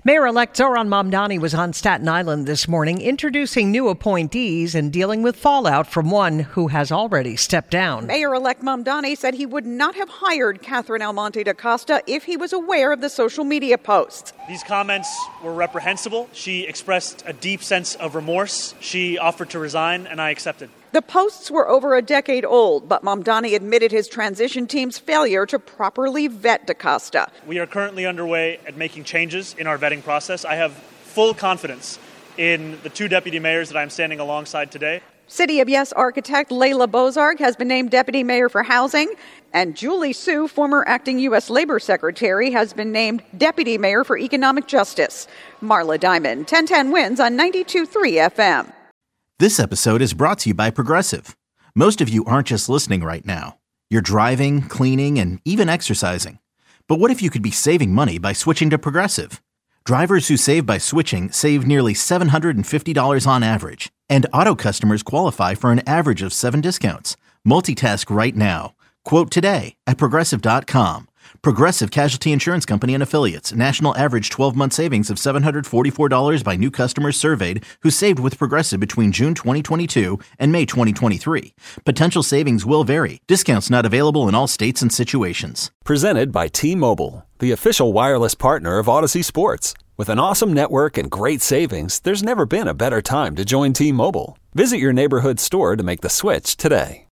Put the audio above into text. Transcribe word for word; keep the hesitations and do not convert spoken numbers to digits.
Mayor-elect Zohran Mamdani was on Staten Island this morning introducing new appointees and dealing with fallout from one who has already stepped down. Mayor-elect Mamdani said he would not have hired Catherine Almonte da Costa if he was aware of the social media posts. These comments were reprehensible. She expressed a deep sense of remorse. She offered to resign, and I accepted. The posts were over a decade old, but Mamdani admitted his transition team's failure to properly vet da Costa. We are currently underway at making changes in our vetting process. I have full confidence in the two deputy mayors that I'm standing alongside today. City of Yes architect Layla Bozarg has been named deputy mayor for housing, and Julie Su, former acting U S Labor Secretary, has been named deputy mayor for economic justice. Marla Diamond, ten ten wins on ninety-two point three F M. This episode is brought to you by Progressive. Most of you aren't just listening right now. You're driving, cleaning, and even exercising. But what if you could be saving money by switching to Progressive? Drivers who save by switching save nearly seven hundred fifty dollars on average. And auto customers qualify for an average of seven discounts. Multitask right now. Quote today at Progressive dot com. Progressive Casualty Insurance Company and Affiliates. National average twelve-month savings of seven hundred forty-four dollars by new customers surveyed who saved with Progressive between June twenty twenty-two and May twenty twenty-three. Potential savings will vary. Discounts not available in all states and situations. Presented by T-Mobile, the official wireless partner of Odyssey Sports. With an awesome network and great savings, there's never been a better time to join T-Mobile. Visit your neighborhood store to make the switch today.